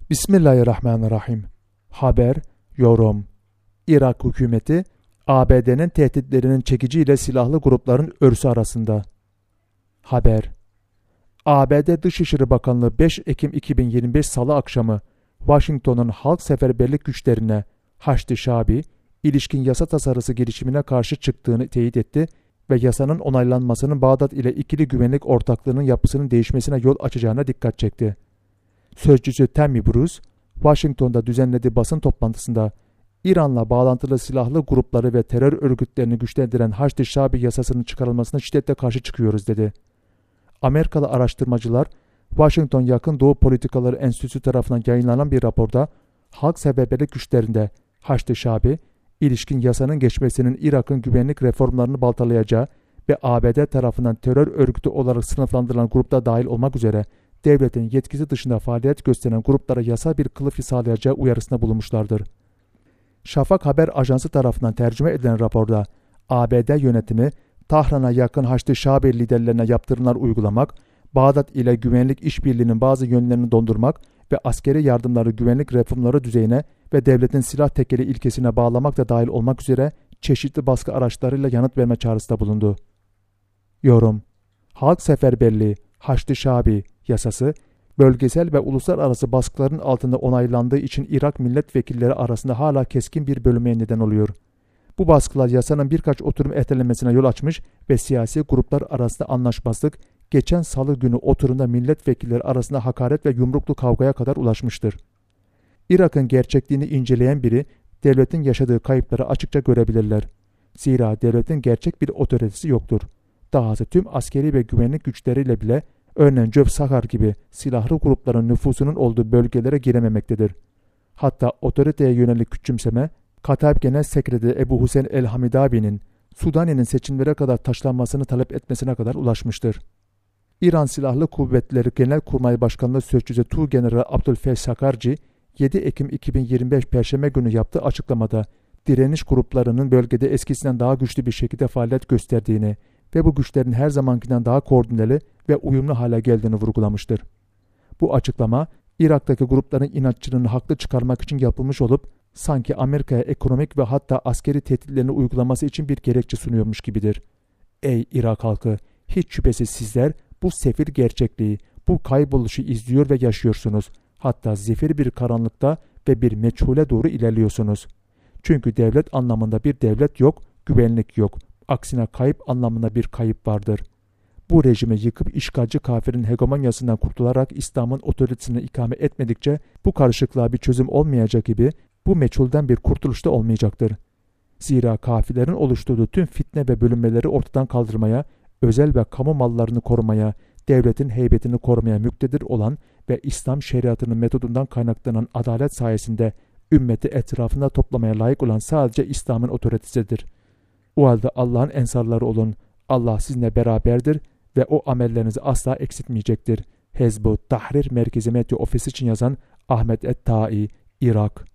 Bismillahirrahmanirrahim. Haber, yorum. Irak hükümeti, ABD'nin tehditlerinin çekiciyle silahlı grupların örsü arasında. Haber. ABD Dışişleri Bakanlığı 5 Ekim 2025 Salı akşamı Washington'un halk seferberlik güçlerine Haçlı Şabi, ilişkin yasa tasarısı girişimine karşı çıktığını teyit etti ve yasanın onaylanmasının Bağdat ile ikili güvenlik ortaklığının yapısının değişmesine yol açacağına dikkat çekti. Sözcüsü Tammy Bruce, Washington'da düzenlediği basın toplantısında İran'la bağlantılı silahlı grupları ve terör örgütlerini güçlendiren Haçlı Şabi yasasının çıkarılmasına şiddetle karşı çıkıyoruz dedi. Amerikalı araştırmacılar, Washington Yakın Doğu Politikaları Enstitüsü tarafından yayınlanan bir raporda halk seferberlik güçlerinde Haçlı Şabi, ilişkin yasanın geçmesinin Irak'ın güvenlik reformlarını baltalayacağı ve ABD tarafından terör örgütü olarak sınıflandırılan grupta dahil olmak üzere devletin yetkisi dışında faaliyet gösteren gruplara yasal bir kılıf sağlayacağı uyarısında bulunmuşlardır. Şafak Haber Ajansı tarafından tercüme edilen raporda ABD yönetimi Tahran'a yakın Haçlı Şabi liderlerine yaptırımlar uygulamak, Bağdat ile güvenlik işbirliğinin bazı yönlerini dondurmak ve askeri yardımları güvenlik reformları düzeyine ve devletin silah tekeli ilkesine bağlamak da dahil olmak üzere çeşitli baskı araçlarıyla yanıt verme çağrısında bulundu. Yorum. Halk seferberliği Haçlı Şabi yasası, bölgesel ve uluslararası baskıların altında onaylandığı için Irak milletvekilleri arasında hala keskin bir bölünmeye neden oluyor. Bu baskılar yasanın birkaç oturum ertelenmesine yol açmış ve siyasi gruplar arasında anlaşmazlık, geçen salı günü oturumda milletvekilleri arasında hakaret ve yumruklu kavgaya kadar ulaşmıştır. Irak'ın gerçekliğini inceleyen biri, devletin yaşadığı kayıpları açıkça görebilirler. Zira devletin gerçek bir otoritesi yoktur. Dahası tüm askeri ve güvenlik güçleriyle bile örneğin Cöb Sakar gibi silahlı grupların nüfusunun olduğu bölgelere girememektedir. Hatta otoriteye yönelik küçümseme, Kata'ib Genel Sekreteri Ebu Hüseyin el-Hamidabi'nin Sudani'nin seçimlere kadar taşlanmasını talep etmesine kadar ulaşmıştır. İran Silahlı Kuvvetleri Genelkurmay Başkanlığı Sözcüsü Tuğgeneral Abdülfettah Sakarci, 7 Ekim 2025 Perşembe günü yaptığı açıklamada direniş gruplarının bölgede eskisinden daha güçlü bir şekilde faaliyet gösterdiğini ve bu güçlerin her zamankinden daha koordineli ve uyumlu hale geldiğini vurgulamıştır. Bu açıklama, Irak'taki grupların inatçılığını haklı çıkarmak için yapılmış olup, sanki Amerika'ya ekonomik ve hatta askeri tehditlerini uygulaması için bir gerekçe sunuyormuş gibidir. Ey Irak halkı! Hiç şüphesiz sizler bu sefil gerçekliği, bu kayboluşu izliyor ve yaşıyorsunuz. Hatta zifiri bir karanlıkta ve bir meçhule doğru ilerliyorsunuz. Çünkü devlet anlamında bir devlet yok, güvenlik yok. Aksine kayıp anlamında bir kayıp vardır. Bu rejimi yıkıp işgalci kafirin hegemonyasından kurtularak İslam'ın otoritesini ikame etmedikçe bu karışıklığa bir çözüm olmayacak gibi bu meçhulden bir kurtuluş da olmayacaktır. Zira kafirlerin oluşturduğu tüm fitne ve bölünmeleri ortadan kaldırmaya, özel ve kamu mallarını korumaya, devletin heybetini korumaya müktedir olan ve İslam şeriatının metodundan kaynaklanan adalet sayesinde ümmeti etrafında toplamaya layık olan sadece İslam'ın otoritesidir. O halde Allah'ın ensarları olun. Allah sizinle beraberdir ve o amellerinizi asla eksiltmeyecektir. Hezb-ı Tahrir Merkezi Medya Ofisi için yazan Ahmet Et-Tai, Irak.